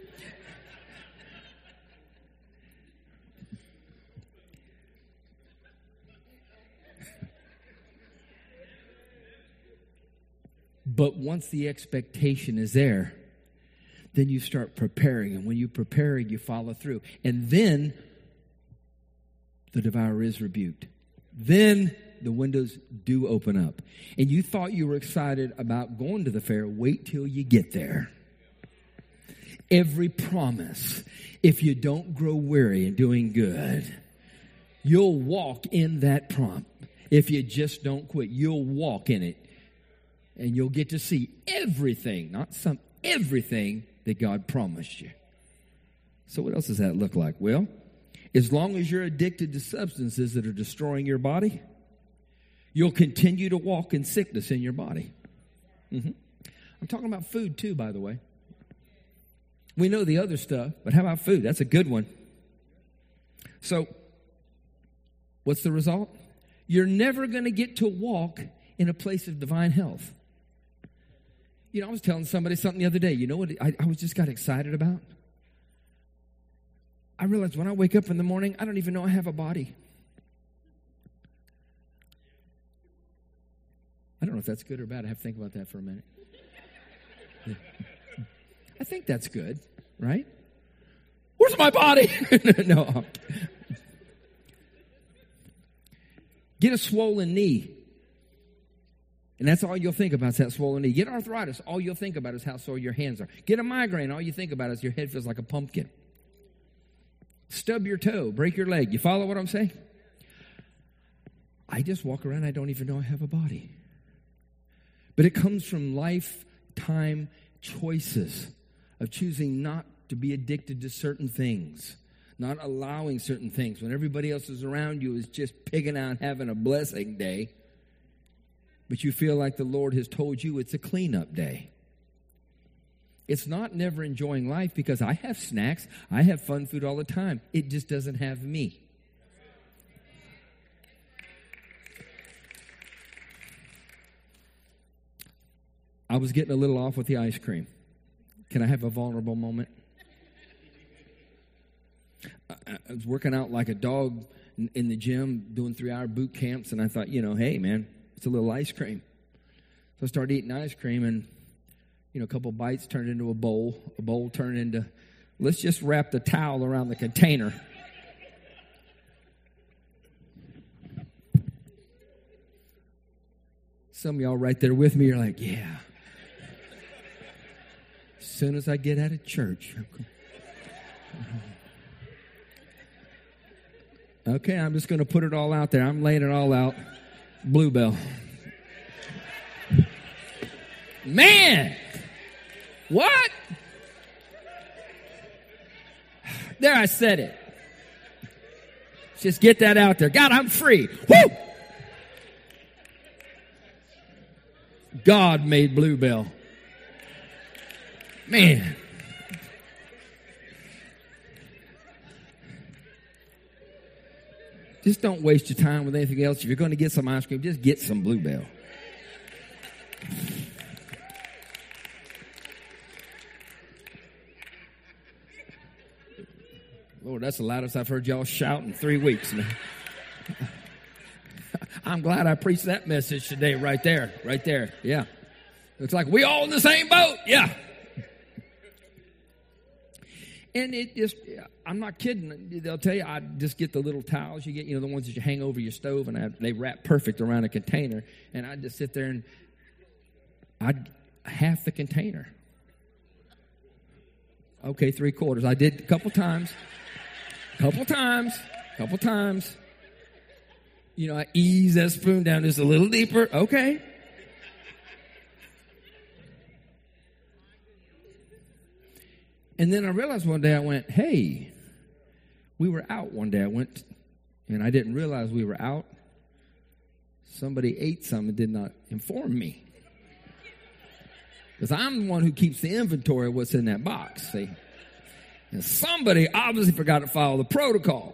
S1: But once the expectation is there, then you start preparing. And when you prepare, you follow through. And then the devourer is rebuked. Then the windows do open up. And you thought you were excited about going to the fair. Wait till you get there. Every promise, if you don't grow weary in doing good, you'll walk in that prompt. If you just don't quit, you'll walk in it. And you'll get to see everything, not some, everything that God promised you. So what else does that look like? Well, as long as you're addicted to substances that are destroying your body, you'll continue to walk in sickness in your body. I'm talking about food too, by the way. We know the other stuff, but how about food? That's a good one. So, what's the result? You're never going to get to walk in a place of divine health. You know, I was telling somebody something the other day. You know what I just got excited about? I realized when I wake up in the morning, I don't even know I have a body. I don't know if that's good or bad. I have to think about that for a minute. Yeah. I think that's good, right? Where's my body? No. Get a swollen knee. And that's all you'll think about is that swollen knee. Get arthritis. All you'll think about is how sore your hands are. Get a migraine. All you think about is your head feels like a pumpkin. Stub your toe. Break your leg. You follow what I'm saying? I just walk around. I don't even know I have a body. But it comes from lifetime choices of choosing not to be addicted to certain things, not allowing certain things. When everybody else is around you is just pigging out, having a blessing day, but you feel like the Lord has told you it's a cleanup day. It's not never enjoying life, because I have snacks, I have fun food all the time. It just doesn't have me. I was getting a little off with the ice cream. Can I have a vulnerable moment? I was working out like a dog in the gym, doing 3-hour boot camps, and I thought, hey, man, it's a little ice cream. So I started eating ice cream, and, a couple bites turned into a bowl turned into, let's just wrap the towel around the container. Some of y'all right there with me are like, yeah. As soon as I get out of church. Okay, I'm just going to put it all out there. I'm laying it all out. Bluebell. Man! What? There, I said it. Just get that out there. God, I'm free. Woo! God made Bluebell. Man. Just don't waste your time with anything else. If you're going to get some ice cream, just get some Bluebell. Lord, that's the loudest I've heard y'all shout in 3 weeks. I'm glad I preached that message today right there. Yeah. Looks like we all in the same boat. Yeah. And it just, I'm not kidding. They'll tell you, I just get the little towels you get, the ones that you hang over your stove, and they wrap perfect around a container. And I just sit there and I'd half the container. Okay, 3/4. I did a couple times. I ease that spoon down just a little deeper. Okay. And then I realized one day, I went, hey, we were out one day. I went, and I didn't realize we were out. Somebody ate some and did not inform me. Because I'm the one who keeps the inventory of what's in that box, see. And somebody obviously forgot to follow the protocol.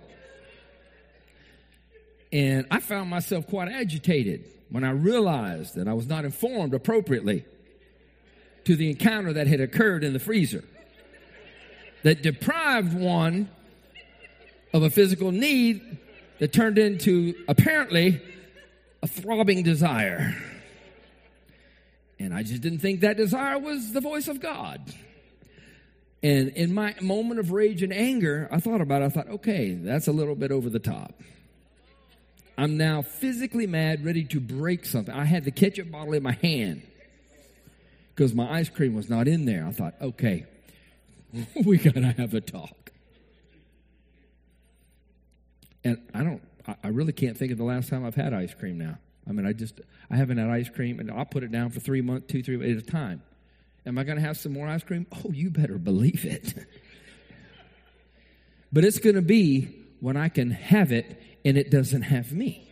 S1: And I found myself quite agitated when I realized that I was not informed appropriately to the encounter that had occurred in the freezer, that deprived one of a physical need that turned into, apparently, a throbbing desire. And I just didn't think that desire was the voice of God. And in my moment of rage and anger, I thought about it. I thought, okay, that's a little bit over the top. I'm now physically mad, ready to break something. I had the ketchup bottle in my hand because my ice cream was not in there. I thought, okay, we got to have a talk. And I really can't think of the last time I've had ice cream now. I mean, I haven't had ice cream, and I'll put it down for 3 months, 3 at a time. Am I going to have some more ice cream? Oh, you better believe it. But it's going to be when I can have it and it doesn't have me.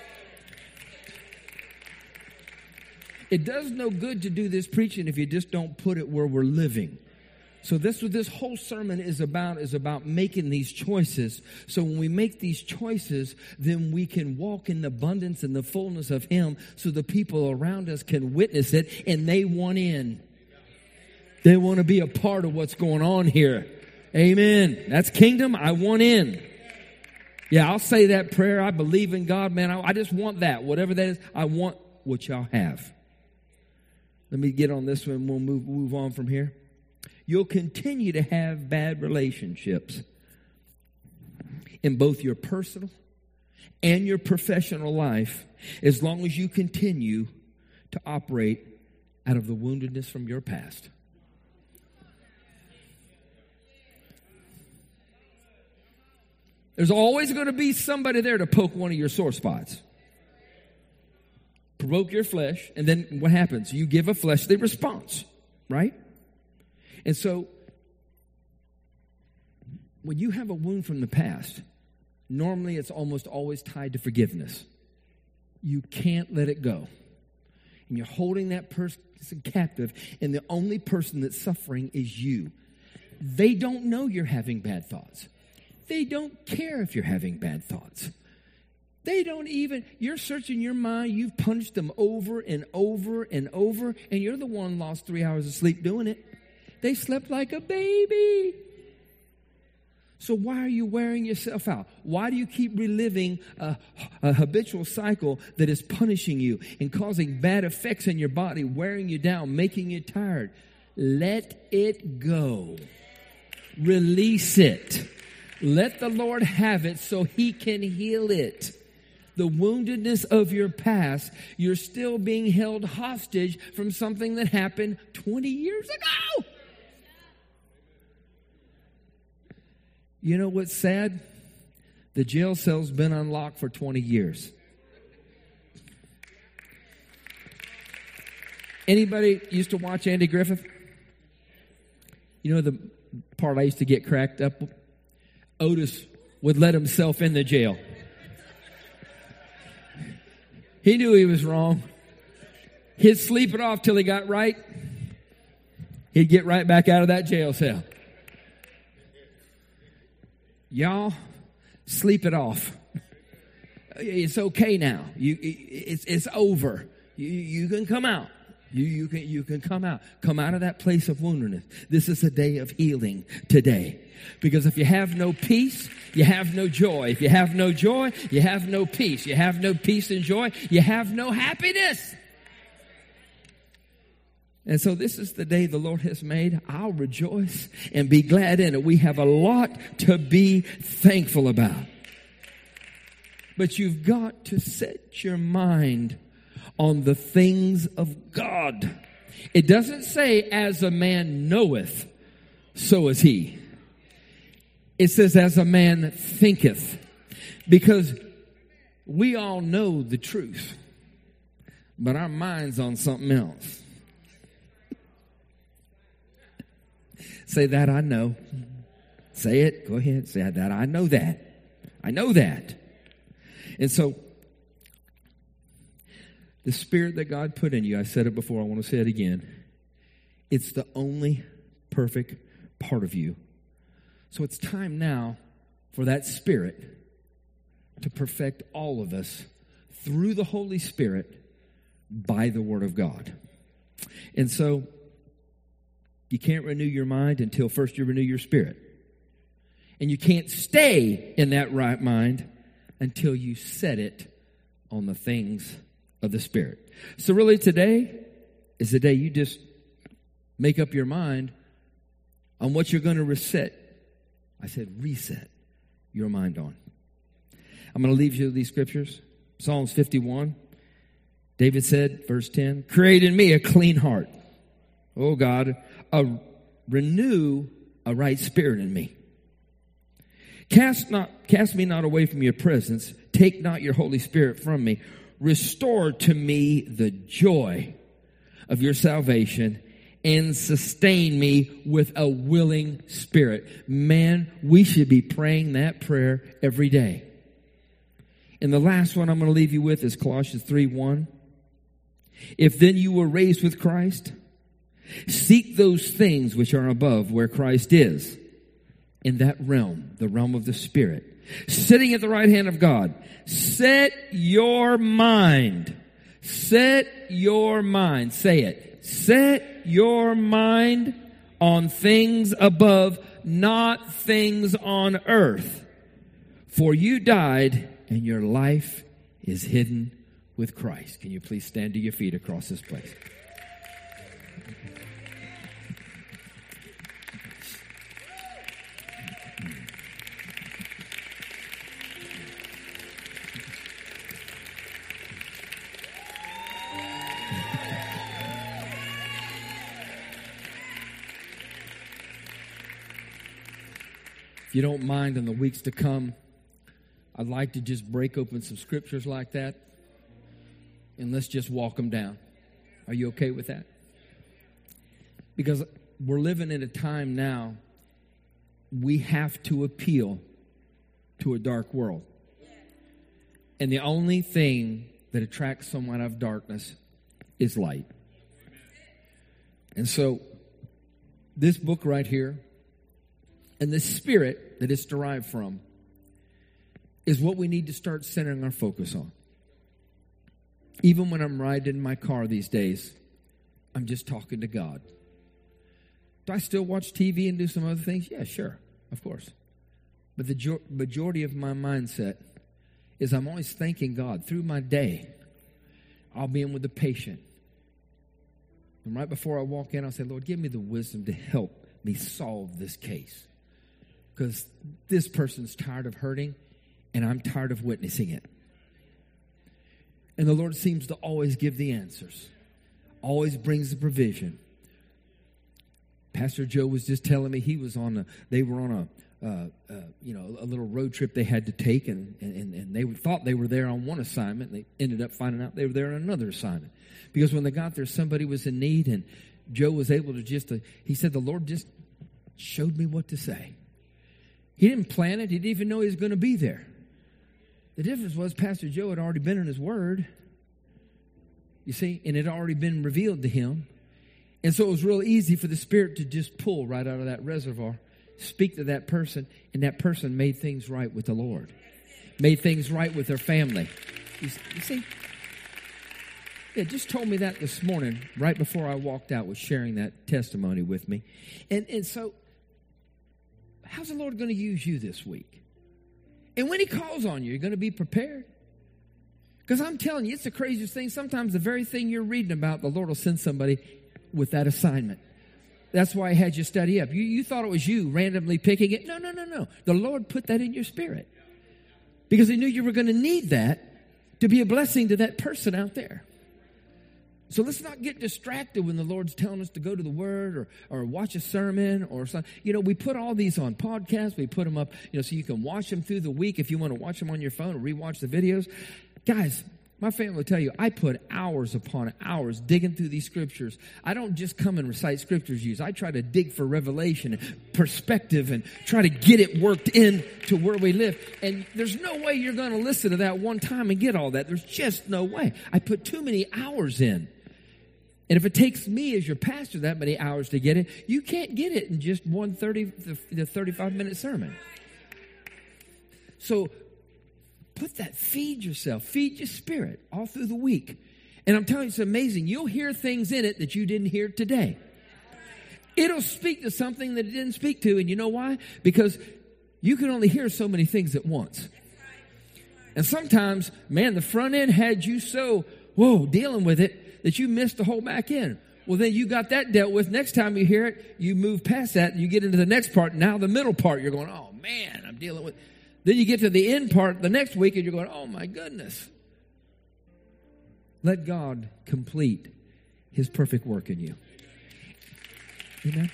S1: It does no good to do this preaching if you just don't put it where we're living. So this what this whole sermon is about making these choices. So when we make these choices, then we can walk in the abundance and the fullness of Him so the people around us can witness it, and they want in. They want to be a part of what's going on here. Amen. That's kingdom. I want in. Yeah, I'll say that prayer. I believe in God, man. I just want that. Whatever that is, I want what y'all have. Let me get on this one and we'll move on from here. You'll continue to have bad relationships in both your personal and your professional life as long as you continue to operate out of the woundedness from your past. There's always going to be somebody there to poke one of your sore spots. Provoke your flesh, and then what happens? You give a fleshly response, right? And so, when you have a wound from the past, normally it's almost always tied to forgiveness. You can't let it go. And you're holding that person captive, and the only person that's suffering is you. They don't know you're having bad thoughts. They don't care if you're having bad thoughts. They don't even, you're searching your mind, you've punched them over and over and over, and you're the one lost 3 hours of sleep doing it. They slept like a baby. So why are you wearing yourself out? Why do you keep reliving a habitual cycle that is punishing you and causing bad effects in your body, wearing you down, making you tired? Let it go. Release it. Let the Lord have it so He can heal it. The woundedness of your past, you're still being held hostage from something that happened 20 years ago. You know what's sad? The jail cell's been unlocked for 20 years. Anybody used to watch Andy Griffith? You know the part I used to get cracked up? Otis would let himself in the jail. He knew he was wrong. He'd sleep it off till he got right. He'd get right back out of that jail cell. Y'all, sleep it off. It's okay now. It's over. You can come out. You can come out. Come out of that place of woundedness. This is a day of healing today. Because if you have no peace, you have no joy. If you have no joy, you have no peace. You have no peace and joy, you have no happiness. And so this is the day the Lord has made. I'll rejoice and be glad in it. We have a lot to be thankful about. But you've got to set your mind on the things of God. It doesn't say, as a man knoweth, so is he. It says, as a man thinketh. Because we all know the truth, but our mind's on something else. Say that I know. Say it. Go ahead. Say that I know that. I know that. And so, the spirit that God put in you, I said it before, I want to say it again. It's the only perfect part of you. So it's time now for that spirit to perfect all of us through the Holy Spirit by the Word of God. And so, you can't renew your mind until first you renew your spirit. And you can't stay in that right mind until you set it on the things of the Spirit. So really today is the day you just make up your mind on what you're going to reset. I said reset your mind on. I'm going to leave you with these scriptures. Psalms 51. David said, verse 10, create in me a clean heart. Oh God, renew a right spirit in me. Cast me not away from your presence. Take not your Holy Spirit from me. Restore to me the joy of your salvation and sustain me with a willing spirit. Man, we should be praying that prayer every day. And the last one I'm going to leave you with is Colossians 3:1. If then you were raised with Christ, seek those things which are above where Christ is, in that realm, the realm of the Spirit, sitting at the right hand of God. Set your mind. Set your mind. Say it. Set your mind on things above, not things on earth. For you died, and your life is hidden with Christ. Can you please stand to your feet across this place? If you don't mind, in the weeks to come, I'd like to just break open some scriptures like that, and let's just walk them down. Are you okay with that? Because we're living in a time now, we have to appeal to a dark world. And the only thing that attracts someone out of darkness is light. And so, this book right here, and the spirit that it's derived from, is what we need to start centering our focus on. Even when I'm riding in my car these days, I'm just talking to God. Do I still watch TV and do some other things? Yeah, sure, of course. But the majority of my mindset is I'm always thanking God through my day. I'll be in with the patient. And right before I walk in, I'll say, Lord, give me the wisdom to help me solve this case. Because this person's tired of hurting, and I'm tired of witnessing it. And the Lord seems to always give the answers. Always brings the provision. Pastor Joe was just telling me they were on a little road trip they had to take, and they thought they were there on one assignment, and they ended up finding out they were there on another assignment. Because when they got there, somebody was in need, and Joe was able to he said, the Lord just showed me what to say. He didn't plan it. He didn't even know he was going to be there. The difference was Pastor Joe had already been in his word, you see, and it had already been revealed to him. And so it was real easy for the Spirit to just pull right out of that reservoir, speak to that person, and that person made things right with the Lord. Made things right with their family. You see? Yeah, just told me that this morning, right before I walked out, was sharing that testimony with me. And so, how's the Lord going to use you this week? And when He calls on you, you're going to be prepared. Because I'm telling you, it's the craziest thing. Sometimes the very thing you're reading about, the Lord will send somebody with that assignment. That's why I had you study up. You thought it was you randomly picking it. No. The Lord put that in your spirit. Because He knew you were going to need that to be a blessing to that person out there. So let's not get distracted when the Lord's telling us to go to the Word or watch a sermon or something. You know, we put all these on podcasts. We put them up, so you can watch them through the week if you want to watch them on your phone or rewatch the videos. Guys, my family will tell you, I put hours upon hours digging through these scriptures. I don't just come and recite scriptures used. I try to dig for revelation and perspective and try to get it worked into where we live. And there's no way you're going to listen to that one time and get all that. There's just no way. I put too many hours in. And if it takes me as your pastor that many hours to get it, you can't get it in just one 35-minute sermon. So feed yourself, feed your spirit all through the week. And I'm telling you, it's amazing. You'll hear things in it that you didn't hear today. It'll speak to something that it didn't speak to. And you know why? Because you can only hear so many things at once. And sometimes, man, the front end had you so, dealing with it, that you missed the whole back end. Well, then you got that dealt with. Next time you hear it, you move past that and you get into the next part. Now the middle part, you're going, oh man, I'm dealing with. Then you get to the end part the next week and you're going, oh my goodness. Let God complete His perfect work in you. Amen.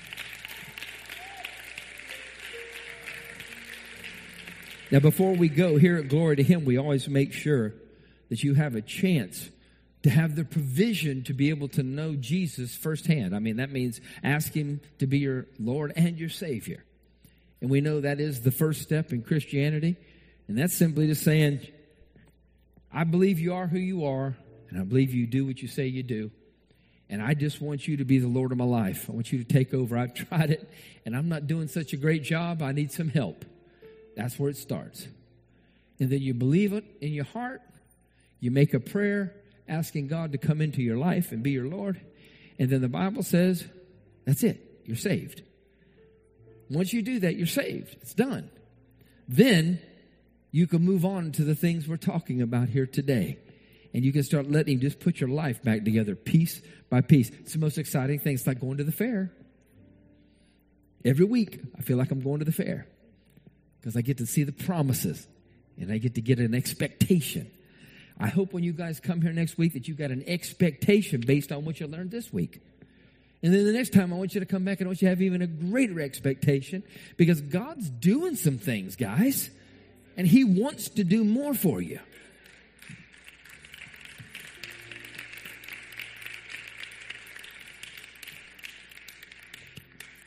S1: Now, before we go here at Glory to Him, we always make sure that you have a chance to have the provision to be able to know Jesus firsthand. I mean, that means ask Him to be your Lord and your Savior. And we know that is the first step in Christianity. And that's simply just saying, I believe you are who you are, and I believe you do what you say you do. And I just want you to be the Lord of my life. I want you to take over. I've tried it, and I'm not doing such a great job. I need some help. That's where it starts. And then you believe it in your heart. You make a prayer asking God to come into your life and be your Lord. And then the Bible says, that's it. You're saved. Once you do that, you're saved. It's done. Then you can move on to the things we're talking about here today. And you can start letting Him just put your life back together piece by piece. It's the most exciting thing. It's like going to the fair. Every week, I feel like I'm going to the fair. Because I get to see the promises. And I get to get an expectation. I hope when you guys come here next week that you got an expectation based on what you learned this week. And then the next time I want you to come back and I want you to have even a greater expectation because God's doing some things, guys. And He wants to do more for you.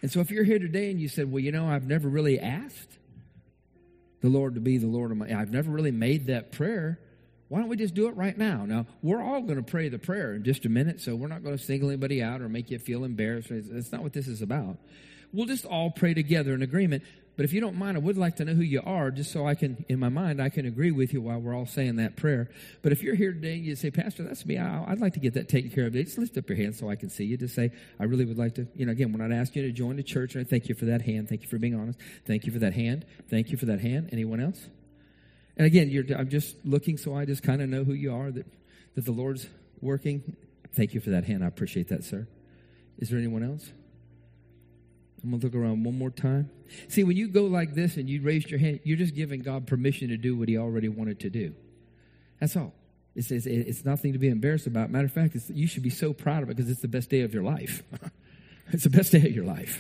S1: And so if you're here today and you said, well, I've never really asked the Lord to be the Lord of I've never really made that prayer. Why don't we just do it right now? Now, we're all going to pray the prayer in just a minute, so we're not going to single anybody out or make you feel embarrassed. That's not what this is about. We'll just all pray together in agreement. But if you don't mind, I would like to know who you are, just so I can, in my mind, I can agree with you while we're all saying that prayer. But if you're here today and you say, Pastor, that's me, I'd like to get that taken care of. Just lift up your hand so I can see you. Just say, I really would like to, again, we're not asking you to join the church. And I thank you for that hand. Thank you for being honest. Thank you for that hand. Thank you for that hand. Anyone else? And again, I'm just looking so I just kind of know who you are, that the Lord's working. Thank you for that hand. I appreciate that, sir. Is there anyone else? I'm going to look around one more time. See, when you go like this and you raise your hand, you're just giving God permission to do what he already wanted to do. That's all. It's nothing to be embarrassed about. Matter of fact, you should be so proud of it because it's the best day of your life. It's the best day of your life.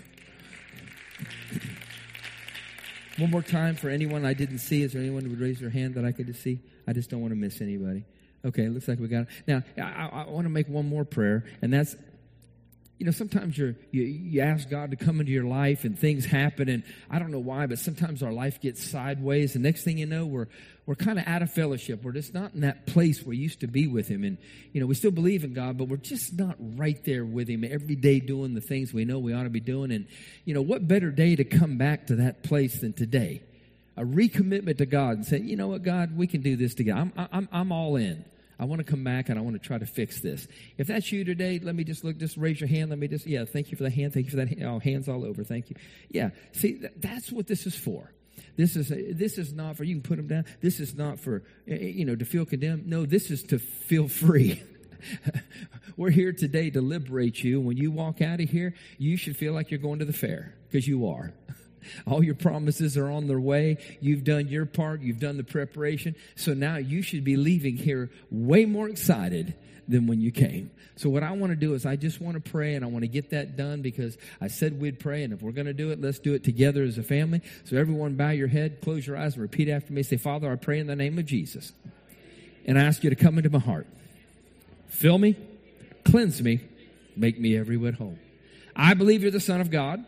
S1: One more time for anyone I didn't see. Is there anyone who would raise their hand that I could see? I just don't want to miss anybody. Okay, it looks like we got it. Now, I want to make one more prayer, and that's, sometimes you ask God to come into your life and things happen, and I don't know why, but sometimes our life gets sideways, and next thing you know, we're kind of out of fellowship. We're just not in that place we used to be with him, and, we still believe in God, but we're just not right there with him every day doing the things we know we ought to be doing, and, what better day to come back to that place than today? A recommitment to God and say, you know what, God, we can do this together. I'm all in. I want to come back and I want to try to fix this. If that's you today, let me just raise your hand. Thank you for the hand. Thank you for that. Oh, hands all over. Thank you. Yeah. See, that's what this is for. This is not for, you can put them down. This is not for, to feel condemned. No, this is to feel free. We're here today to liberate you. When you walk out of here, you should feel like you're going to the fair, because you are. All your promises are on their way. You've done your part. You've done the preparation. So now you should be leaving here way more excited than when you came. So what I want to do is I just want to pray, and I want to get that done because I said we'd pray, and if we're going to do it, let's do it together as a family. So everyone bow your head, close your eyes, and repeat after me. Say, Father, I pray in the name of Jesus, and I ask you to come into my heart. Fill me, cleanse me, make me every whit whole. I believe you're the Son of God.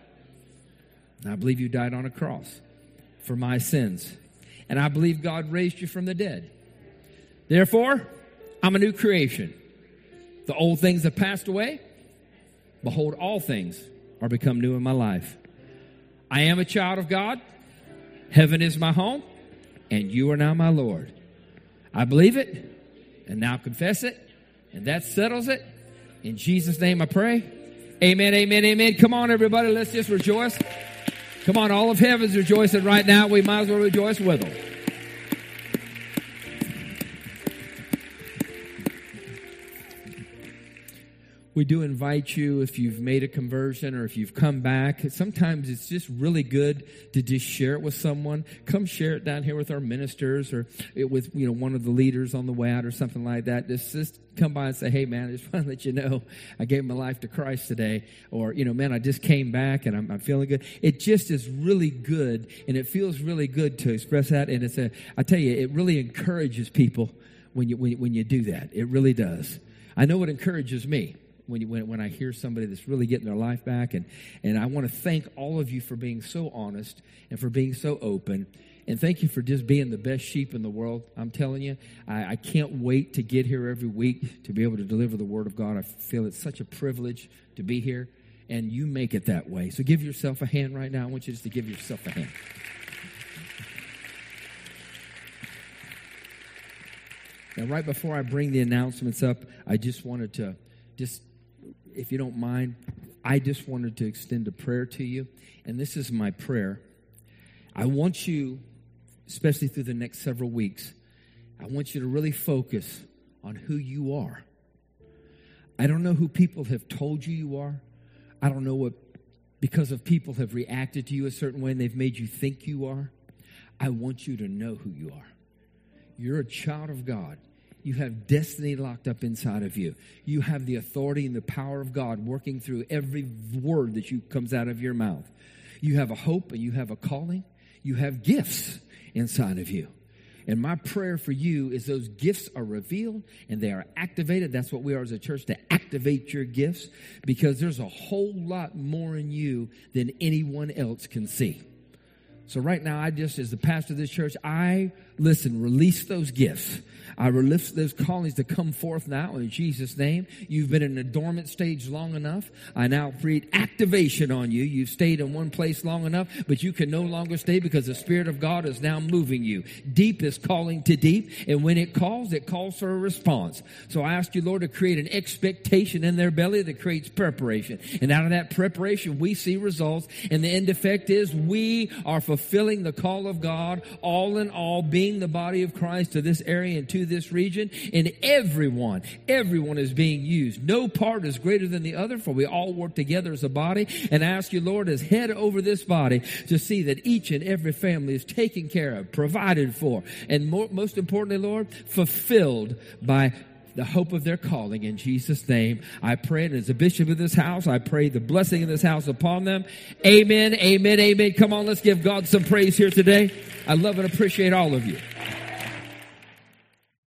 S1: I believe you died on a cross for my sins. And I believe God raised you from the dead. Therefore, I'm a new creation. The old things have passed away. Behold, all things are become new in my life. I am a child of God. Heaven is my home. And you are now my Lord. I believe it and now confess it. And that settles it. In Jesus' name I pray. Amen, amen, amen. Come on, everybody. Let's just rejoice. Come on, all of heaven's rejoicing right now. We might as well rejoice with them. We do invite you, if you've made a conversion or if you've come back, sometimes it's just really good to just share it with someone. Come share it down here with our ministers or with one of the leaders on the way out or something like that. Just come by and say, hey, man, I just want to let you know I gave my life to Christ today. Or, man, I just came back and I'm feeling good. It just is really good, and it feels really good to express that. And I tell you, it really encourages people when you do that. It really does. I know it encourages me. When I hear somebody that's really getting their life back. And I want to thank all of you for being so honest and for being so open. And thank you for just being the best sheep in the world. I'm telling you, I can't wait to get here every week to be able to deliver the Word of God. I feel it's such a privilege to be here. And you make it that way. So give yourself a hand right now. I want you just to give yourself a hand. Now, right before I bring the announcements up, I just wanted to if you don't mind, I just wanted to extend a prayer to you. And this is my prayer. I want you, especially through the next several weeks, I want you to really focus on who you are. I don't know who people have told you are. I don't know what, because of people have reacted to you a certain way and they've made you think you are. I want you to know who you are. You're a child of God. You have destiny locked up inside of you. You have the authority and the power of God working through every word that comes out of your mouth. You have a hope and you have a calling. You have gifts inside of you. And my prayer for you is those gifts are revealed and they are activated. That's what we are as a church, to activate your gifts, because there's a whole lot more in you than anyone else can see. So right now, I just, as the pastor of this church, release those gifts. I release those callings to come forth now in Jesus' name. You've been in a dormant stage long enough. I now create activation on you. You've stayed in one place long enough, but you can no longer stay because the Spirit of God is now moving you. Deep is calling to deep, and when it calls for a response. So I ask you, Lord, to create an expectation in their belly that creates preparation. And out of that preparation, we see results, and the end effect is we are fulfilling the call of God, all in all, being the body of Christ to this area and to this region, and everyone is being used. No part is greater than the other, for we all work together as a body. And I ask you, Lord, as head over this body, to see that each and every family is taken care of, provided for, and most importantly, Lord, fulfilled by the hope of their calling. In Jesus' name, I pray. And as a bishop of this house, I pray the blessing of this house upon them. Amen, amen, amen. Come on, let's give God some praise here today. I love and appreciate all of you.